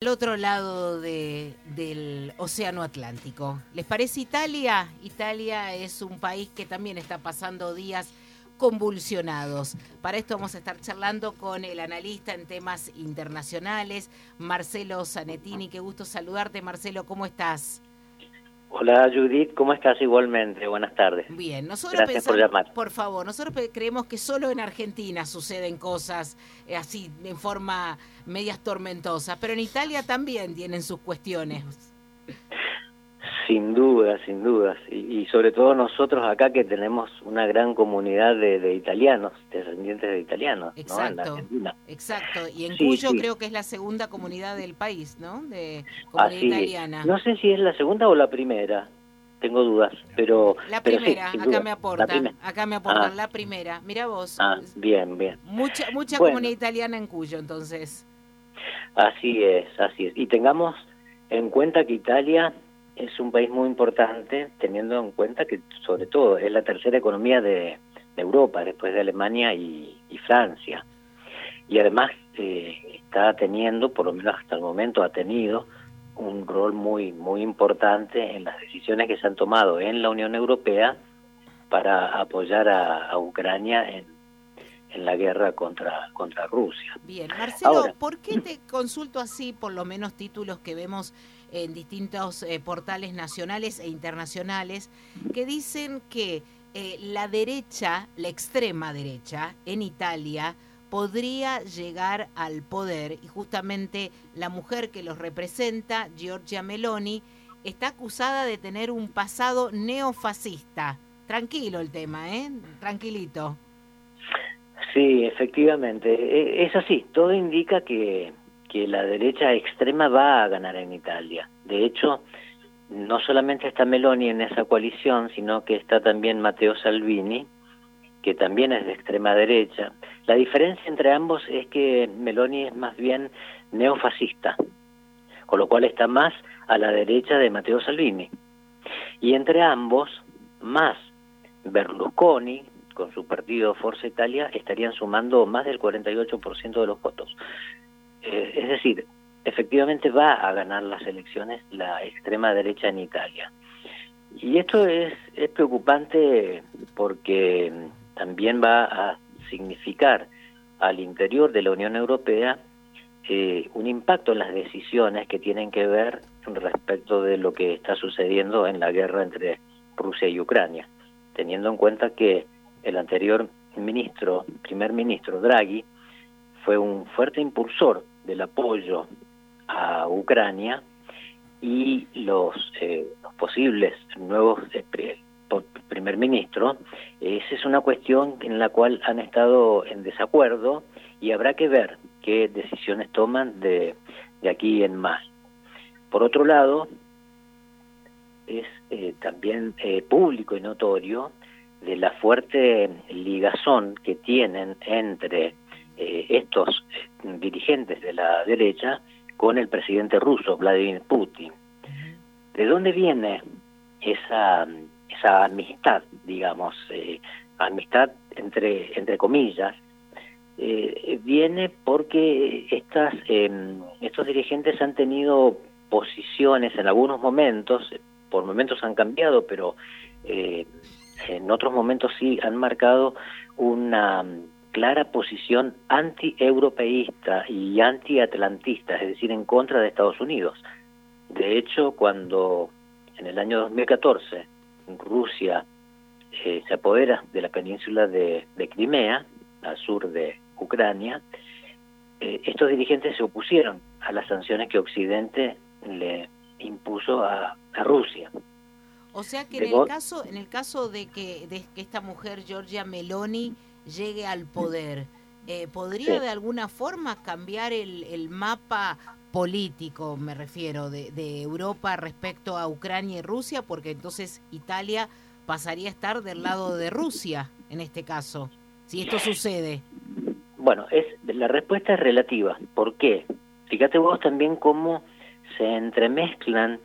Al otro lado del Océano Atlántico. ¿Les parece Italia? Italia es un país que también está pasando días convulsionados. Para esto vamos a estar charlando con el analista en temas internacionales, Marcelo Zanettini. Qué gusto saludarte, Marcelo. ¿Cómo estás? Hola Judith, ¿cómo estás? Igualmente, buenas tardes. Bien, nosotros Gracias pensamos, por llamar. por favor, nosotros creemos que solo en Argentina suceden cosas así, en forma medias tormentosas, pero en Italia también tienen sus cuestiones. Sin dudas, y sobre todo nosotros acá que tenemos una gran comunidad de italianos, descendientes de italianos, Exacto, ¿no? En la Argentina. exacto, y en Sí, Cuyo sí. creo que es la segunda comunidad del país, ¿no? De comunidad italiana. No sé si es la segunda o la primera, tengo dudas, pero La sí, primera, sin acá duda. me La primera. aportan la primera. Mira vos, Bien. mucha Bueno, comunidad italiana en Cuyo, entonces. así es. Y tengamos en cuenta que Italia es un país muy importante, teniendo en cuenta que sobre todo es la tercera economía de Europa, después de Alemania y Francia. Y además está teniendo, por lo menos hasta el momento ha tenido, un rol muy importante en las decisiones que se han tomado en la Unión Europea para apoyar a Ucrania en la guerra contra Rusia. Bien, Marcelo, Ahora, ¿por qué te consulto así, por lo menos títulos que vemos en distintos portales nacionales e internacionales, que dicen que la derecha, la extrema derecha, en Italia, podría llegar al poder y justamente la mujer que los representa, Giorgia Meloni, está acusada de tener un pasado neofascista? Tranquilo el tema, ¿eh? Tranquilito. sí, efectivamente, es así. Todo indica que la derecha extrema va a ganar en Italia. De hecho, no solamente está Meloni en esa coalición, sino que está también Matteo Salvini, que también es de extrema derecha. La diferencia entre ambos es que Meloni es más bien neofascista, con lo cual está más a la derecha de Matteo Salvini. Y entre ambos, más Berlusconi, con su partido Forza Italia, estarían sumando más del 48% de los votos. Es decir, efectivamente va a ganar las elecciones la extrema derecha en Italia. Y esto es preocupante porque también va a significar al interior de la Unión Europea un impacto en las decisiones que tienen que ver respecto de lo que está sucediendo en la guerra entre Rusia y Ucrania, teniendo en cuenta que el anterior primer ministro Draghi, fue un fuerte impulsor del apoyo a Ucrania y los posibles nuevos primer ministro. Esa es una cuestión en la cual han estado en desacuerdo y habrá que ver qué decisiones toman de aquí en más. Por otro lado, es también público y notorio de la fuerte ligazón que tienen entre estos dirigentes de la derecha con el presidente ruso, Vladimir Putin. ¿De dónde viene esa amistad, digamos, amistad entre comillas? Viene porque estos dirigentes han tenido posiciones en algunos momentos, por momentos han cambiado, pero en otros momentos sí han marcado una clara posición anti-europeísta y anti-atlantista, es decir, en contra de Estados Unidos. De hecho, cuando en el año 2014 Rusia se apodera de la península de Crimea, al sur de Ucrania, estos dirigentes se opusieron a las sanciones que Occidente le impuso a Rusia. O sea que en el caso de que esta mujer, Giorgia Meloni, llegue al poder, ¿podría de alguna forma cambiar el mapa político, me refiero, de Europa respecto a Ucrania y Rusia? Porque entonces Italia pasaría a estar del lado de Rusia, en este caso, si esto sucede. Bueno, la respuesta es relativa. ¿Por qué? Fíjate vos también cómo se entremezclan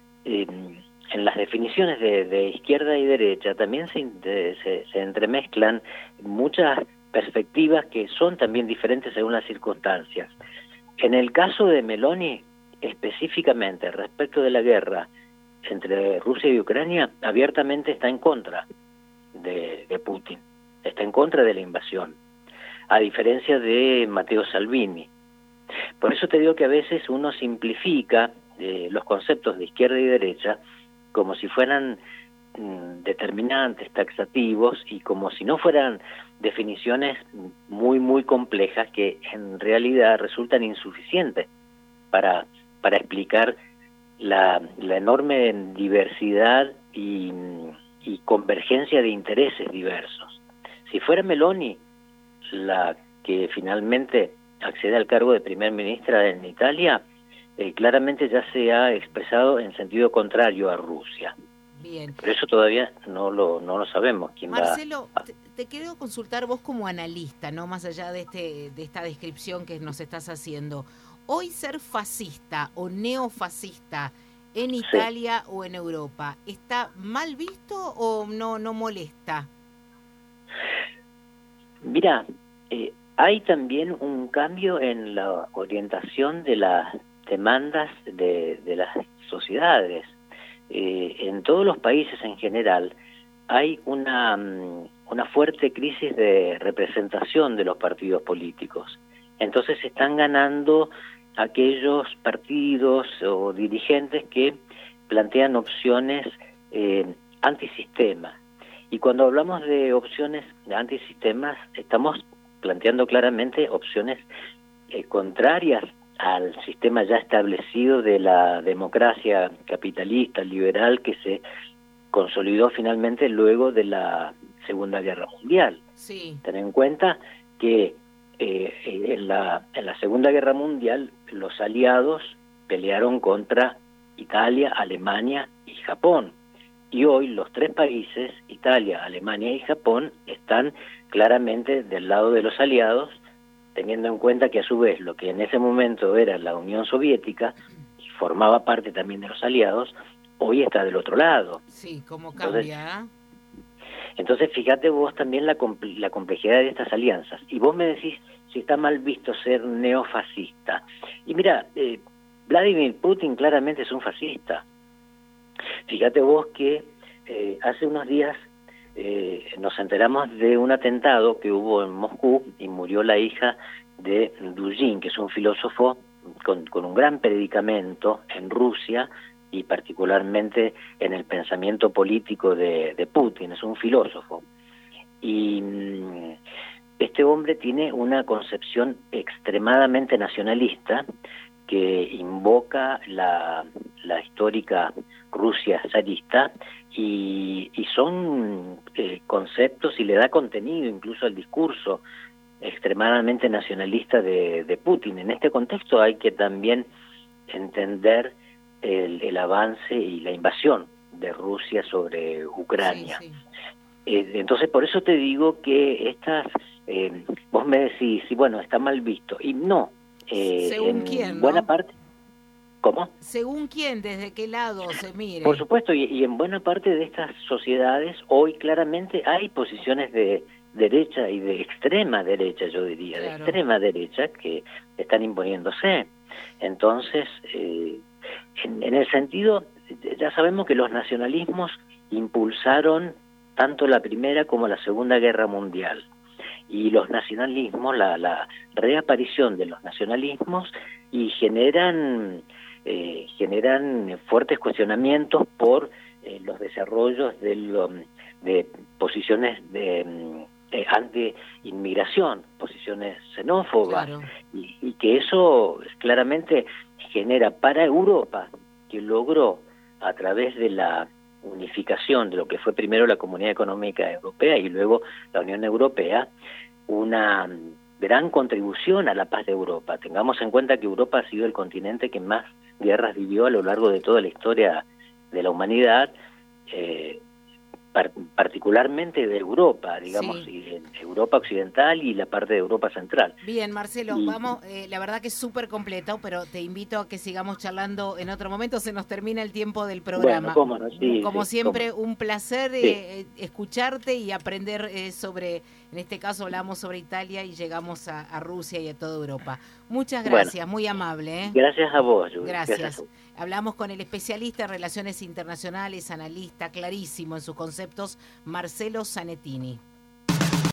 en las definiciones de izquierda y derecha, también se entremezclan muchas perspectivas que son también diferentes según las circunstancias. En el caso de Meloni, específicamente respecto de la guerra entre Rusia y Ucrania, abiertamente está en contra de Putin, está en contra de la invasión, a diferencia de Matteo Salvini. Por eso te digo que a veces uno simplifica los conceptos de izquierda y derecha como si fueran determinantes, taxativos, y como si no fueran definiciones muy, muy complejas que en realidad resultan insuficientes para explicar la enorme diversidad y convergencia de intereses diversos. Si fuera Meloni la que finalmente accede al cargo de primer ministra en Italia, claramente ya se ha expresado en sentido contrario a Rusia. Bien. Pero eso todavía no lo sabemos. Marcelo, te quiero consultar vos como analista, ¿no? Más allá de esta descripción que nos estás haciendo. Hoy ser fascista o neofascista en Italia o en Europa, ¿está mal visto o no molesta? Mira, hay también un cambio en la orientación de las demandas de las sociedades. En todos los países en general hay una fuerte crisis de representación de los partidos políticos. Entonces están ganando aquellos partidos o dirigentes que plantean opciones antisistema. Y cuando hablamos de opciones antisistemas, estamos planteando claramente opciones contrarias al sistema ya establecido de la democracia capitalista, liberal, que se consolidó finalmente luego de la Segunda Guerra Mundial. Sí. Ten en cuenta que en la Segunda Guerra Mundial los aliados pelearon contra Italia, Alemania y Japón. Y hoy los tres países, Italia, Alemania y Japón, están claramente del lado de los aliados, teniendo en cuenta que a su vez lo que en ese momento era la Unión Soviética, y formaba parte también de los aliados, hoy está del otro lado. Sí, ¿cómo cambia? Entonces fíjate vos también la complejidad de estas alianzas. Y vos me decís si está mal visto ser neofascista. Y mira, Vladimir Putin claramente es un fascista. Fíjate vos que hace unos días nos enteramos de un atentado que hubo en Moscú y murió la hija de Dugin, que es un filósofo con un gran predicamento en Rusia y particularmente en el pensamiento político de Putin. Es un filósofo. Y este hombre tiene una concepción extremadamente nacionalista que invoca la histórica Rusia zarista y son conceptos y le da contenido incluso al discurso extremadamente nacionalista de Putin. En este contexto hay que también entender el avance y la invasión de Rusia sobre Ucrania. Sí, sí. Entonces por eso te digo que estas, vos me decís, bueno, está mal visto, y no. Según quién, ¿no? Buena parte. ¿Cómo? Según quién, desde qué lado se mire. Por supuesto, y en buena parte de estas sociedades hoy claramente hay posiciones de derecha y de extrema derecha, yo diría, claro, de extrema derecha que están imponiéndose. Entonces, en el sentido, ya sabemos que los nacionalismos impulsaron tanto la Primera como la Segunda Guerra Mundial. Y los nacionalismos, la reaparición de los nacionalismos, y generan fuertes cuestionamientos por los desarrollos de posiciones de anti-inmigración, posiciones xenófobas, claro, y que eso claramente genera para Europa, que logró a través de la unificación de lo que fue primero la Comunidad Económica Europea y luego la Unión Europea, una gran contribución a la paz de Europa. Tengamos en cuenta que Europa ha sido el continente que más guerras vivió a lo largo de toda la historia de la humanidad, particularmente de Europa, digamos, Sí. y de Europa occidental y la parte de Europa central. Bien, Marcelo, vamos, la verdad que es súper completo, pero te invito a que sigamos charlando en otro momento, se nos termina el tiempo del programa. Bueno, cómo no, sí, Como sí, siempre, cómo. un placer Sí. escucharte y aprender sobre, en este caso hablamos sobre Italia y llegamos a Rusia y a toda Europa. Muchas Bueno, gracias, muy amable. gracias a vos, Judith. Gracias a Gracias. vos. Hablamos con el especialista en relaciones internacionales, analista clarísimo en sus conceptos, Marcelo Zanettini.